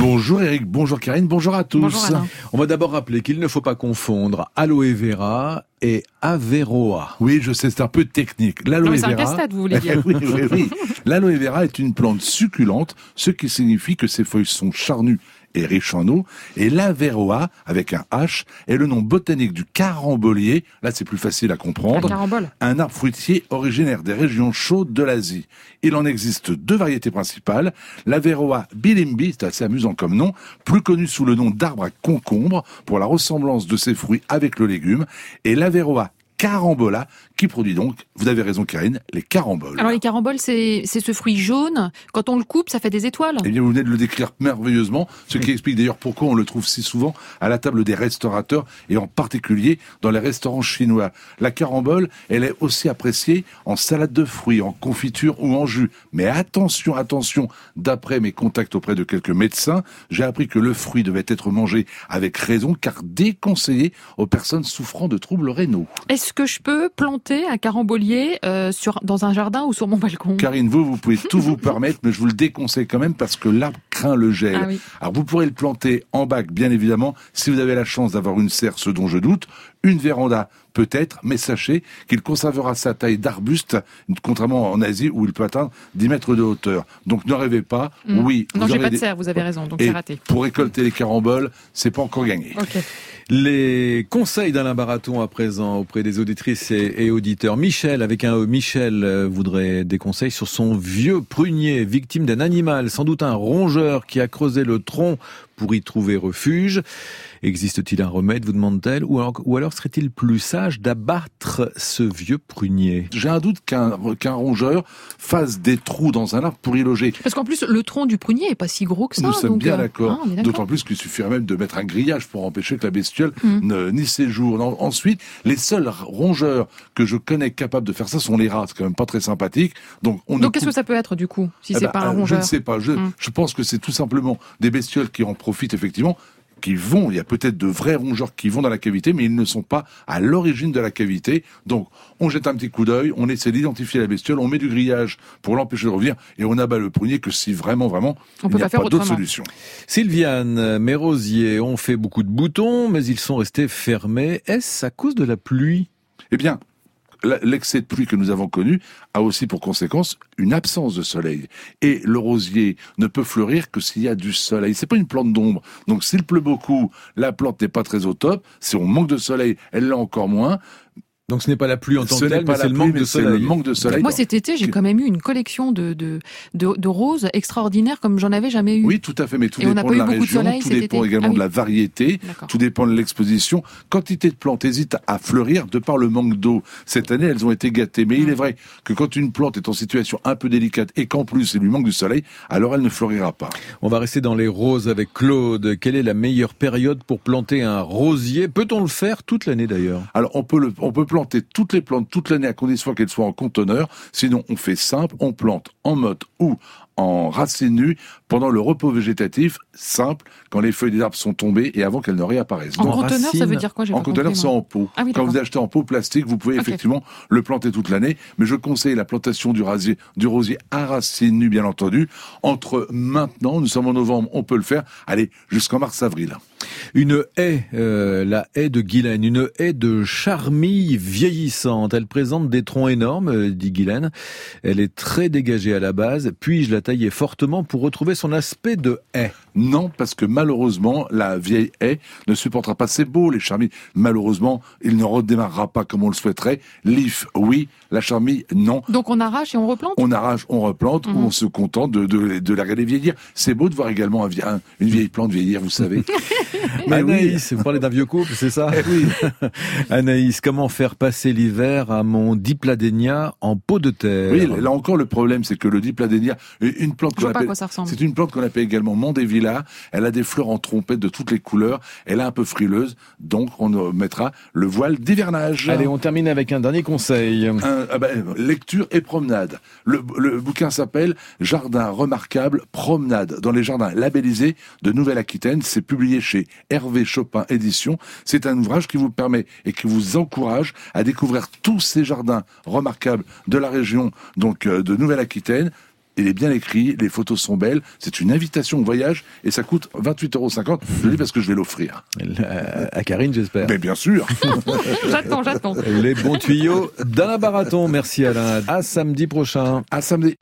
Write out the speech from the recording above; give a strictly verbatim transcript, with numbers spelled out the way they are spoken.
Bonjour Eric, bonjour Karine, bonjour à tous. Bonjour Alain. On va d'abord rappeler qu'il ne faut pas confondre aloe vera et Averroa. Oui, je sais, c'est un peu technique. L'aloe Non, mais c'est vera... un casse-tête, vous voulez dire. oui, oui, oui. L'aloe vera est une plante succulente, ce qui signifie que ses feuilles sont charnues et riche en eau, et l'Averroa, avec un H, est le nom botanique du carambolier, là c'est plus facile à comprendre, Un carambole. un arbre fruitier originaire des régions chaudes de l'Asie. Il en existe deux variétés principales, l'Averroa bilimbi, c'est assez amusant comme nom, plus connu sous le nom d'arbre à concombre, pour la ressemblance de ses fruits avec le légume, et l'Averroa carambola, qui produit donc, vous avez raison Karine, les caramboles. Alors les caramboles, c'est, c'est ce fruit jaune. Quand on le coupe, ça fait des étoiles. Eh bien, vous venez de le décrire merveilleusement, ce qui explique d'ailleurs pourquoi on le trouve si souvent à la table des restaurateurs, et en particulier dans les restaurants chinois. La carambole, elle est aussi appréciée en salade de fruits, en confiture ou en jus. Mais attention, attention, d'après mes contacts auprès de quelques médecins, j'ai appris que le fruit devait être mangé avec raison, car déconseillé aux personnes souffrant de troubles rénaux. Est-ce que je peux planter un carambolier euh, sur, dans un jardin ou sur mon balcon ? Karine, vous, vous pouvez tout vous permettre, mais je vous le déconseille quand même parce que l'arbre craint le gel. Ah oui. Alors vous pourrez le planter en bac, bien évidemment, si vous avez la chance d'avoir une serre, ce dont je doute, une véranda peut-être, mais sachez qu'il conservera sa taille d'arbuste, contrairement en Asie où il peut atteindre dix mètres de hauteur. Donc ne rêvez pas, mmh. oui. Non, vous j'ai pas des... de serre, vous avez raison, donc Et c'est raté. Pour récolter les caramboles, c'est pas encore gagné. Okay. Les conseils d'Alain Baraton à présent auprès des auditrices et, et auditeurs. Michel, avec un E, Michel euh, voudrait des conseils sur son vieux prunier, victime d'un animal, sans doute un rongeur qui a creusé le tronc pour y trouver refuge. Existe-t-il un remède, vous demande-t-elle, ou alors, ou alors serait-il plus sage d'abattre ce vieux prunier ? J'ai un doute qu'un, qu'un rongeur fasse des trous dans un arbre pour y loger. Parce qu'en plus, le tronc du prunier est pas si gros que ça. Nous sommes donc, bien euh... d'accord. Ah, d'accord. D'autant plus qu'il suffirait même de mettre un grillage pour empêcher que la bestiole mmh. ne, n'y séjourne. Ensuite, les seuls rongeurs que je connais capables de faire ça sont les rats. C'est quand même pas très sympathique. Donc, on donc qu'est-ce coupe... que ça peut être du coup, si eh c'est ben, pas un rongeur ? Je ne sais pas. Je, mmh. je pense que c'est tout simplement des bestioles qui en profitent effectivement, qui vont, il y a peut-être de vrais rongeurs qui vont dans la cavité, mais ils ne sont pas à l'origine de la cavité. Donc, on jette un petit coup d'œil, on essaie d'identifier la bestiole, on met du grillage pour l'empêcher de revenir, et on abat le prunier que si vraiment, vraiment, on il peut n'y a pas, pas d'autre autrement. solution. Sylviane, mes rosiers ont fait beaucoup de boutons, mais ils sont restés fermés. Est-ce à cause de la pluie ? Eh bien, l'excès de pluie que nous avons connu a aussi pour conséquence une absence de soleil. Et le rosier ne peut fleurir que s'il y a du soleil. C'est pas une plante d'ombre. Donc s'il pleut beaucoup, la plante n'est pas très au top. Si on manque de soleil, elle l'a encore moins. Donc ce n'est pas la pluie en tant ce que telle, mais c'est le manque de soleil. C'est le manque de soleil. Moi cet été, j'ai quand même eu une collection de de de, de roses extraordinaires comme j'en avais jamais eu. Oui, tout à fait, mais tout Et dépend de la région, de soleil, tout dépend été. également ah, oui. de la variété, D'accord. tout dépend de l'exposition. Quantité de plantes hésitent à fleurir de par le manque d'eau. Cette année, elles ont été gâtées, mais mmh. il est vrai que quand une plante est en situation un peu délicate et qu'en plus il lui manque du soleil, alors elle ne fleurira pas. On va rester dans les roses avec Claude. Quelle est la meilleure période pour planter un rosier ? Peut-on le faire toute l'année d'ailleurs ? Alors on peut le, on peut planter toutes les plantes toute l'année à condition qu'elles soient en conteneur. Sinon, on fait simple, on plante en motte ou en racines nues pendant le repos végétatif, simple, quand les feuilles des arbres sont tombées et avant qu'elles ne réapparaissent. En Donc, conteneur, racine, ça veut dire quoi ? J'ai En pas conteneur, compris, c'est en pot. Ah oui, quand vous achetez en pot plastique, vous pouvez okay. effectivement le planter toute l'année. Mais je conseille la plantation du, rasier, du rosier à racines nues, bien entendu. Entre maintenant, nous sommes en novembre, on peut le faire, allez, jusqu'en mars-avril. Une haie, euh, la haie de Guylaine, une haie de charmille vieillissante. Elle présente des troncs énormes, dit Guylaine. Elle est très dégagée à la base. Puis-je la tailler fortement pour retrouver son aspect de haie ? Non, parce que malheureusement, la vieille haie ne supportera pas. C'est beau, les charmilles. Malheureusement, il ne redémarrera pas comme on le souhaiterait. L'if, oui. La charmille, non. Donc on arrache et on replante ? On arrache, on replante, mmh. ou on se contente de, de, de la regarder vieillir. C'est beau de voir également un, un, une vieille plante vieillir, vous savez. Mais Anaïs, oui. Vous parlez d'un vieux couple, c'est ça ? Eh oui. Anaïs, comment faire passer l'hiver à mon dipladénia en pot de terre ? Oui, là encore, le problème, c'est que le dipladénia, une plante qu'on appelle, c'est une plante qu'on appelle également mandevilla. Elle a des fleurs en trompette de toutes les couleurs. Elle est un peu frileuse, donc on mettra le voile d'hivernage. Allez, on termine avec un dernier conseil. Un, ah ben, lecture et promenade. Le, le bouquin s'appelle Jardin remarquable, promenade dans les jardins labellisés de Nouvelle-Aquitaine. C'est publié chez Hervé Chopin Éditions. C'est un ouvrage qui vous permet et qui vous encourage à découvrir tous ces jardins remarquables de la région donc de Nouvelle-Aquitaine. il est bien écrit, les photos sont belles, c'est une invitation au voyage et ça coûte vingt-huit euros cinquante. Je le dis parce que je vais l'offrir. À Karine, j'espère. Mais bien sûr. J'attends, j'attends. Les bons tuyaux d'Alain Baraton. Merci Alain. À samedi prochain. À samedi.